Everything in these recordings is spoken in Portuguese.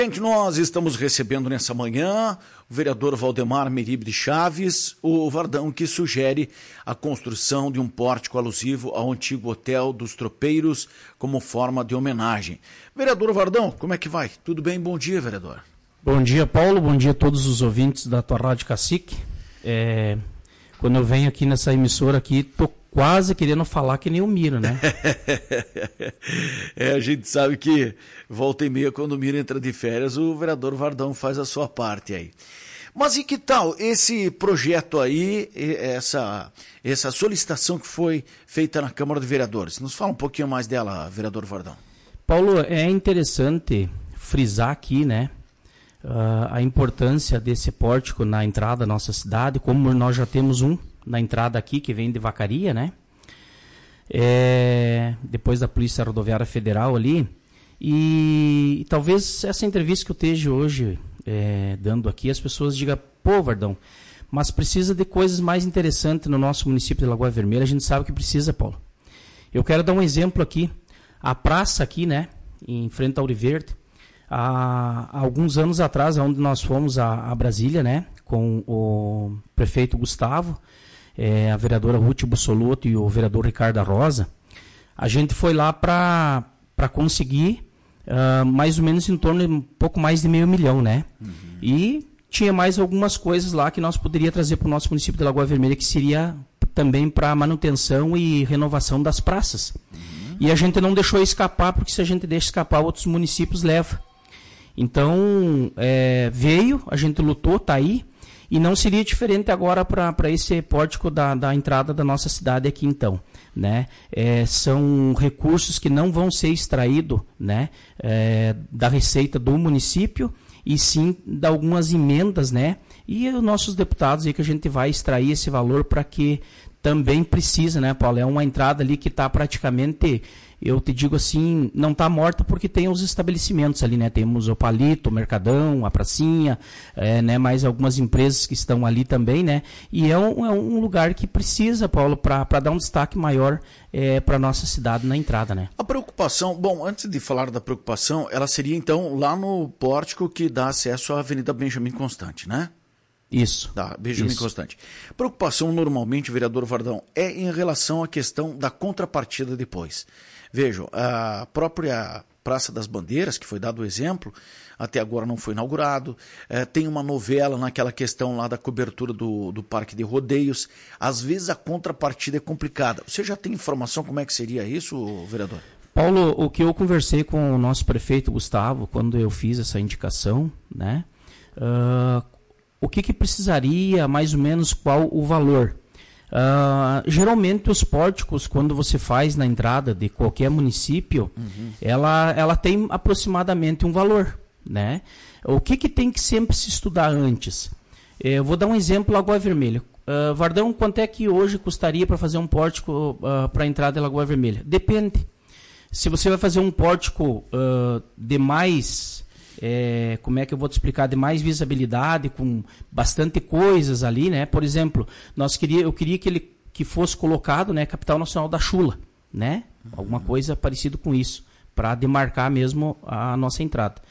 Gente, nós estamos recebendo nessa manhã o vereador Valdemar Meribe de Chaves, o Vardão, que sugere a construção de um pórtico alusivo ao antigo Hotel dos Tropeiros como forma de homenagem. Vereador Vardão, como é que vai? Tudo bem? Bom dia, vereador. Bom dia, Paulo. Bom dia a todos os ouvintes da tua Rádio Cacique. Quando eu venho aqui nessa emissora aqui, tô quase querendo falar que nem o Miro, né? A gente sabe que volta e meia, quando o Miro entra de férias, o vereador Vardão faz a sua parte aí. Mas e que tal esse projeto aí, essa solicitação que foi feita na Câmara de Vereadores? Nos fala um pouquinho mais dela, vereador Vardão. Paulo, é interessante frisar aqui, né, a importância desse pórtico na entrada da nossa cidade, como nós já temos um na entrada aqui, que vem de Vacaria, né? Depois da Polícia Rodoviária Federal ali. E talvez essa entrevista que eu esteja hoje dando aqui, as pessoas digam, pô, Vardão, mas precisa de coisas mais interessantes no nosso município de Lagoa Vermelha. A gente sabe que precisa, Paulo. Eu quero dar um exemplo aqui. A praça aqui, né, em frente ao Ouro Verde, há alguns anos atrás, onde nós fomos a Brasília, né, com o prefeito Gustavo, a vereadora Ruth Bussolotto e o vereador Ricardo Rosa, a gente foi lá para conseguir mais ou menos em torno de um pouco mais de R$500 mil, né? Uhum. E tinha mais algumas coisas lá que nós poderíamos trazer para o nosso município de Lagoa Vermelha, que seria também para manutenção e renovação das praças. Uhum. E a gente não deixou escapar, porque se a gente deixa escapar, outros municípios levam. Então, veio, a gente lutou, está aí. E não seria diferente agora para esse pórtico da entrada da nossa cidade aqui, então. Né? São recursos que não vão ser extraídos, né, da receita do município, e sim de algumas emendas, né? E os nossos deputados aí que a gente vai extrair esse valor para que também precisa, né, Paulo? É uma entrada ali que está praticamente, eu te digo assim, não está morta porque tem os estabelecimentos ali, né? Temos o Palito, o Mercadão, a Pracinha, né? Mais algumas empresas que estão ali também, né? E é um lugar que precisa, Paulo, para dar um destaque maior para a nossa cidade na entrada, né? A preocupação, bom, antes de falar da preocupação, ela seria então lá no pórtico que dá acesso à Avenida Benjamin Constant, né? Isso. Da Benjamin Constant. Preocupação normalmente, vereador Vardão, é em relação à questão da contrapartida depois. Vejam, a própria Praça das Bandeiras, que foi dado o exemplo, até agora não foi inaugurado, tem uma novela naquela questão lá da cobertura do Parque de Rodeios. Às vezes a contrapartida é complicada. Você já tem informação como é que seria isso, vereador? Paulo, o que eu conversei com o nosso prefeito Gustavo, quando eu fiz essa indicação, né? O que precisaria, mais ou menos, qual o valor? Geralmente os pórticos, quando você faz na entrada de qualquer município, ela tem aproximadamente um valor, né? O que tem que sempre se estudar antes? Eu vou dar um exemplo, Lagoa Vermelha. Vardão, quanto é que hoje custaria para fazer um pórtico para a entrada de Lagoa Vermelha? Depende. Se você vai fazer um pórtico de mais... como é que eu vou te explicar, de mais visibilidade, com bastante coisas ali, né? Por exemplo, eu queria que fosse colocado, né, Capital Nacional da Chula, né? Alguma coisa parecida com isso, para demarcar mesmo a nossa entrada.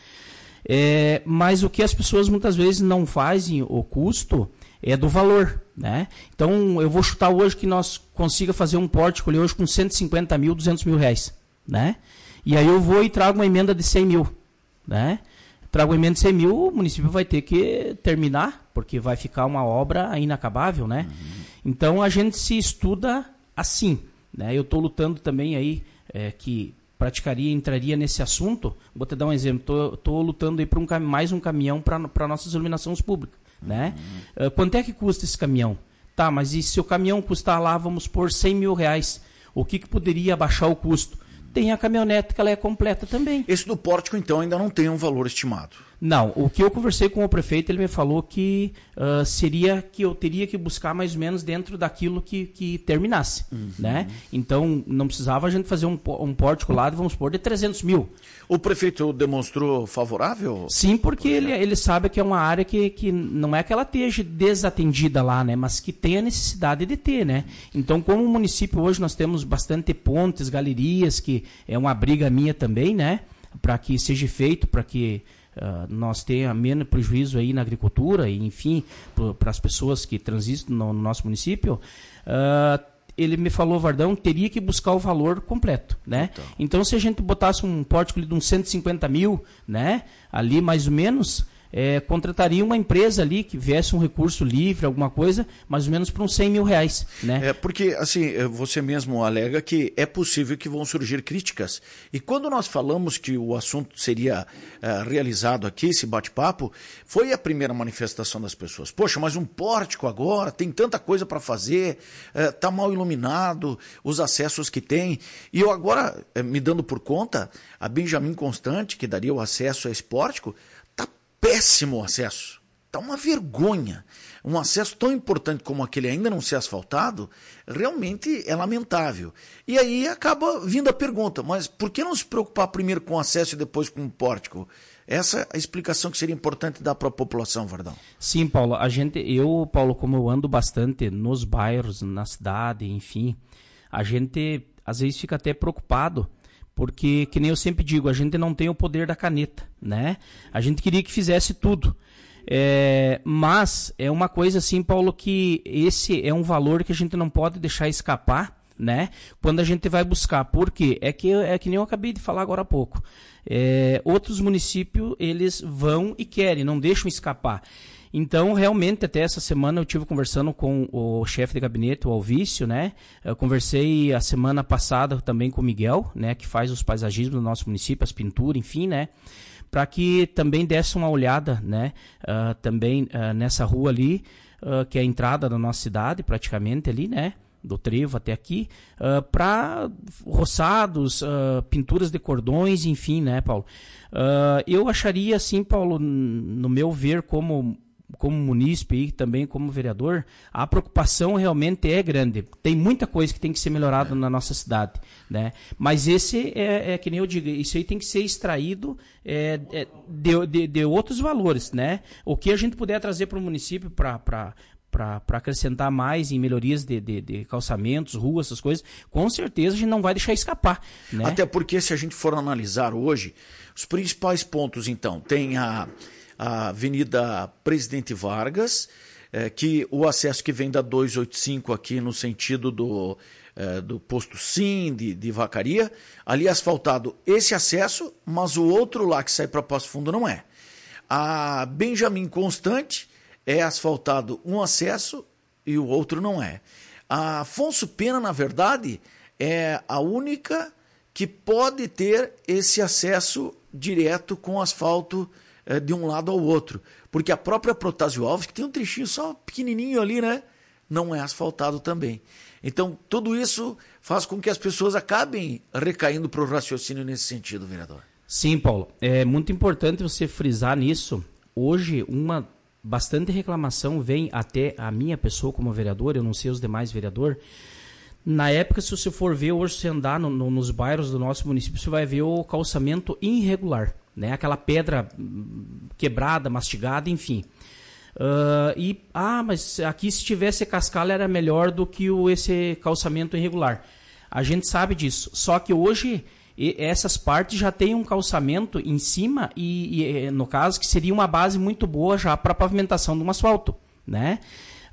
Mas o que as pessoas muitas vezes não fazem, o custo, é do valor, né? Então, eu vou chutar hoje que nós consiga fazer um pórtico ali hoje com 150 mil, 200 mil reais, né? E aí eu vou e trago uma emenda de 100 mil, né? Trago emenda de 100 mil, o município vai ter que terminar, porque vai ficar uma obra inacabável, né? Então, a gente se estuda assim, né? Eu estou lutando também aí, que entraria nesse assunto. Vou te dar um exemplo, estou lutando aí por mais um caminhão para nossas iluminações públicas, né? Quanto é que custa esse caminhão? Tá, mas e se o caminhão custar lá, vamos por 100 mil reais, o que poderia abaixar o custo? Tem a caminhonete que ela é completa também. Esse do pórtico, então, ainda não tem um valor estimado? Não. O que eu conversei com o prefeito, ele me falou que seria que eu teria que buscar mais ou menos dentro daquilo que terminasse. Né? Então, não precisava a gente fazer um pórtico lá, vamos pôr, de 300 mil. O prefeito demonstrou favorável? Sim, porque ele sabe que é uma área que não é que ela esteja desatendida lá, né? Mas que tem a necessidade de ter, né? Então, como município hoje nós temos bastante pontes, galerias, que é uma briga minha também, né? Para que seja feito, para que nós tenha menos prejuízo aí na agricultura, e enfim, para as pessoas que transitam no nosso município, ele me falou, Vardão, teria que buscar o valor completo, né? Então, se a gente botasse um pórtico de uns 150 mil, né, ali mais ou menos, contrataria uma empresa ali que viesse um recurso livre, alguma coisa, mais ou menos para uns 100 mil reais, né? Porque, assim, você mesmo alega que é possível que vão surgir críticas. E quando nós falamos que o assunto seria realizado aqui, esse bate-papo, foi a primeira manifestação das pessoas. Poxa, mas um pórtico agora, tem tanta coisa para fazer, está mal iluminado, os acessos que tem. E eu agora, me dando por conta, a Benjamin Constant, que daria o acesso a esse pórtico, péssimo o acesso, está uma vergonha. Um acesso tão importante como aquele ainda não ser asfaltado, realmente é lamentável. E aí acaba vindo a pergunta, mas por que não se preocupar primeiro com o acesso e depois com o pórtico? Essa é a explicação que seria importante dar para a população, Vardão. Sim, Paulo, Paulo, como eu ando bastante nos bairros, na cidade, enfim, a gente às vezes fica até preocupado, porque, que nem eu sempre digo, a gente não tem o poder da caneta, né? A gente queria que fizesse tudo. Mas é uma coisa assim, Paulo, que esse é um valor que a gente não pode deixar escapar, né? Quando a gente vai buscar. Por quê? É que nem eu acabei de falar agora há pouco. Outros municípios, eles vão e querem, não deixam escapar. Então, realmente, até essa semana eu estive conversando com o chefe de gabinete, o Alvício, né? Eu conversei a semana passada também com o Miguel, né? Que faz os paisagismos do nosso município, as pinturas, enfim, né? Para que também desse uma olhada, né? Também nessa rua ali, que é a entrada da nossa cidade, praticamente ali, né? Do Trevo até aqui, para roçados, pinturas de cordões, enfim, né, Paulo? Eu acharia, assim, Paulo, no meu ver, como munícipe e também como vereador, a preocupação realmente é grande. Tem muita coisa que tem que ser melhorada na nossa cidade, né? Mas esse que nem eu digo, isso aí tem que ser extraído de outros valores, né? O que a gente puder trazer para o município para acrescentar mais em melhorias de calçamentos, ruas, essas coisas, com certeza a gente não vai deixar escapar, né? Até porque, se a gente for analisar hoje, os principais pontos, então, tem a Avenida Presidente Vargas, que o acesso que vem da 285 aqui no sentido do posto Sim, de Vacaria, ali asfaltado esse acesso, mas o outro lá que sai para Passo Fundo não é. A Benjamin Constant é asfaltado um acesso e o outro não é. A Afonso Pena, na verdade, é a única que pode ter esse acesso direto com asfalto de um lado ao outro. Porque a própria Protásio Alves, que tem um trechinho só pequenininho ali, né, não é asfaltado também. Então, tudo isso faz com que as pessoas acabem recaindo para o raciocínio nesse sentido, vereador. Sim, Paulo. É muito importante você frisar nisso. Hoje, bastante reclamação vem até a minha pessoa como vereador, eu não sei os demais vereadores. Na época, se você for ver hoje, se andar nos bairros do nosso município, você vai ver o calçamento irregular, né? Aquela pedra quebrada, mastigada, enfim. Mas aqui se tivesse cascalho era melhor do que esse calçamento irregular. A gente sabe disso, só que hoje essas partes já tem um calçamento em cima e no caso, que seria uma base muito boa já para a pavimentação de um asfalto, né?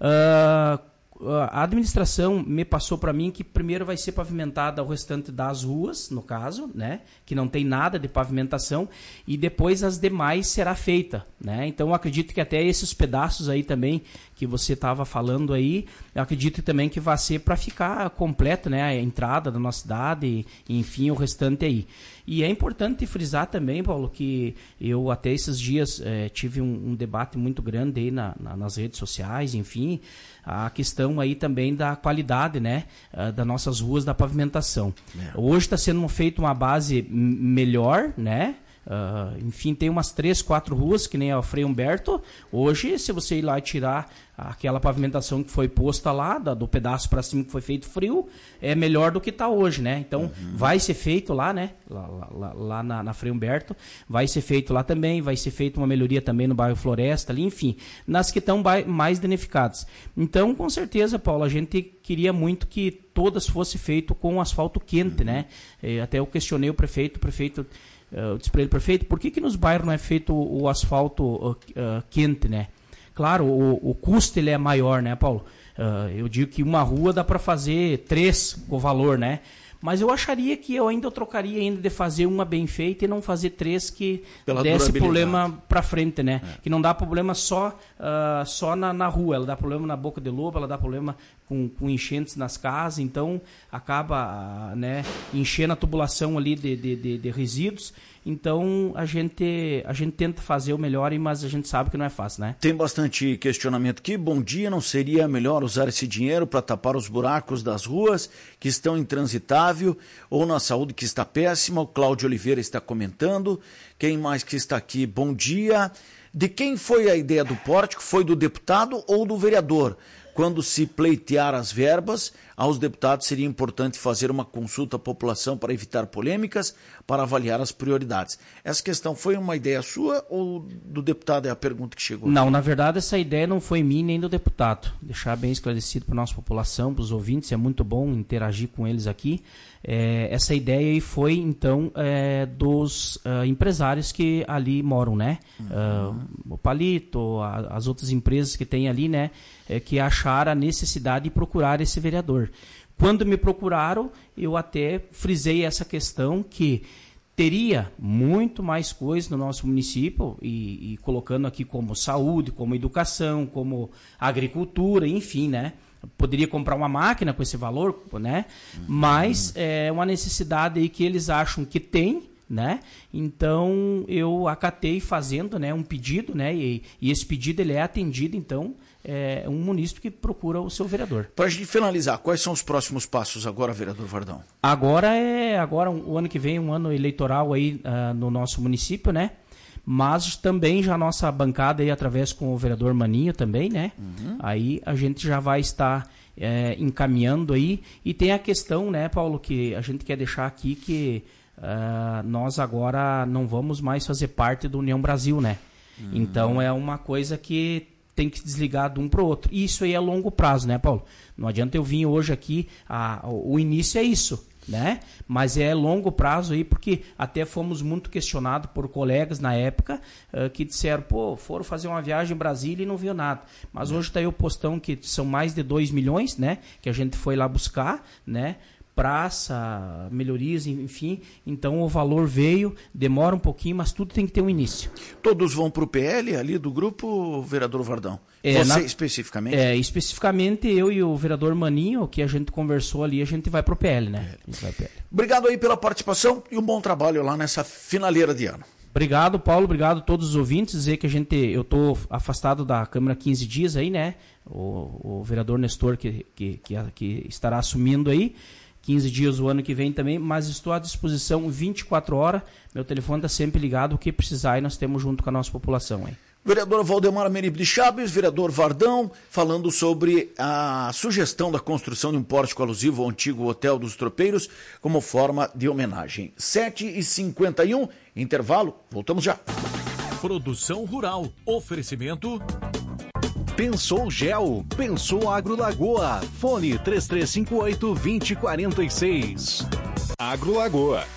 A administração me passou para mim que primeiro vai ser pavimentada o restante das ruas, no caso, né, que não tem nada de pavimentação, e depois as demais será feita, né? Então eu acredito que até esses pedaços aí também que você estava falando aí, eu acredito também que vai ser para ficar completo, né, a entrada da nossa cidade e enfim, o restante aí. E é importante frisar também, Paulo, que eu até esses dias tive um debate muito grande aí nas redes sociais, enfim, a questão aí também da qualidade, né, das nossas ruas, da pavimentação. Hoje está sendo feita uma base melhor, né? Enfim, tem umas 3, 4 ruas, que nem a Frei Humberto. Hoje, se você ir lá e tirar aquela pavimentação que foi posta lá, do pedaço para cima que foi feito frio, é melhor do que está hoje, né? Então, vai ser feito lá, né? Lá na Frei Humberto, vai ser feito lá também, vai ser feita uma melhoria também no bairro Floresta, ali, enfim, nas que estão mais danificadas. Então, com certeza, Paulo, a gente queria muito que todas fossem feitas com asfalto quente, né? Até eu questionei o prefeito eu disse para ele, prefeito, por que nos bairros não é feito o asfalto quente, né? Claro, o custo ele é maior, né, Paulo? Eu digo que uma rua dá para fazer 3 com o valor, né? Mas eu acharia que eu trocaria ainda de fazer uma bem feita e não fazer 3 que desse problema para frente, né? Que não dá problema só na rua, ela dá problema na boca de lobo, ela dá problema com enchentes nas casas, então acaba enchendo a tubulação ali de resíduos. Então a gente tenta fazer o melhor, mas a gente sabe que não é fácil, né? Tem bastante questionamento aqui. Bom dia, não seria melhor usar esse dinheiro para tapar os buracos das ruas que estão intransitável ou na saúde que está péssima? O Cláudio Oliveira está comentando. Quem mais que está aqui? Bom dia. De quem foi a ideia do pórtico? Foi do deputado ou do vereador? Quando se pleitear as verbas, aos deputados seria importante fazer uma consulta à população para evitar polêmicas, para avaliar as prioridades. Essa questão foi uma ideia sua ou do deputado? É a pergunta que chegou. Não, na verdade essa ideia não foi minha nem do deputado. Deixar bem esclarecido para a nossa população, para os ouvintes, é muito bom interagir com eles aqui. Essa ideia aí foi, então, dos empresários que ali moram, né? O Palito, as outras empresas que tem ali, né? Que acharam a necessidade de procurar esse vereador. Quando me procuraram, eu até frisei essa questão que teria muito mais coisas no nosso município, e colocando aqui como saúde, como educação, como agricultura, enfim, né? Poderia comprar uma máquina com esse valor, né? Mas é uma necessidade aí que eles acham que tem, né? Então eu acatei fazendo, né, um pedido, né? E esse pedido ele é atendido, então é um munícipe que procura o seu vereador. Para a gente finalizar, quais são os próximos passos agora, vereador Vardão? Agora o ano que vem, um ano eleitoral aí no nosso município, né? Mas também já a nossa bancada aí através com o vereador Maninho também, né? Aí a gente já vai estar encaminhando aí. E tem a questão, né, Paulo, que a gente quer deixar aqui que nós agora não vamos mais fazer parte do União Brasil, né? Então é uma coisa que tem que desligar de um para o outro. E isso aí é longo prazo, né, Paulo? Não adianta eu vir hoje aqui, o início é isso, né? Mas é longo prazo aí, porque até fomos muito questionados por colegas na época que disseram, foram fazer uma viagem em Brasília e não viu nada. Mas hoje está aí o postão que são mais de 2 milhões, né? Que a gente foi lá buscar, né? Praça, melhorias, enfim. Então o valor veio, demora um pouquinho, mas tudo tem que ter um início. Todos vão para o PL ali do grupo, vereador Vardão? Você especificamente? Especificamente eu e o vereador Maninho, que a gente conversou ali, a gente vai para o PL, né? Obrigado aí pela participação e um bom trabalho lá nessa finaleira de ano. Obrigado, Paulo, obrigado a todos os ouvintes. Dizer que eu estou afastado da Câmara 15 dias aí, né? O vereador Nestor que estará assumindo aí. 15 dias o ano que vem também, mas estou à disposição 24 horas. Meu telefone está sempre ligado, o que precisar e nós temos junto com a nossa população aí. Vereador Valdemar Meribe de Chaves, vereador Vardão, falando sobre a sugestão da construção de um pórtico alusivo ao antigo Hotel dos Tropeiros como forma de homenagem. 7h51, intervalo, voltamos já. Produção Rural, oferecimento... Pensou Gel, pensou Agro Lagoa, fone 3358-2046. Agro Lagoa,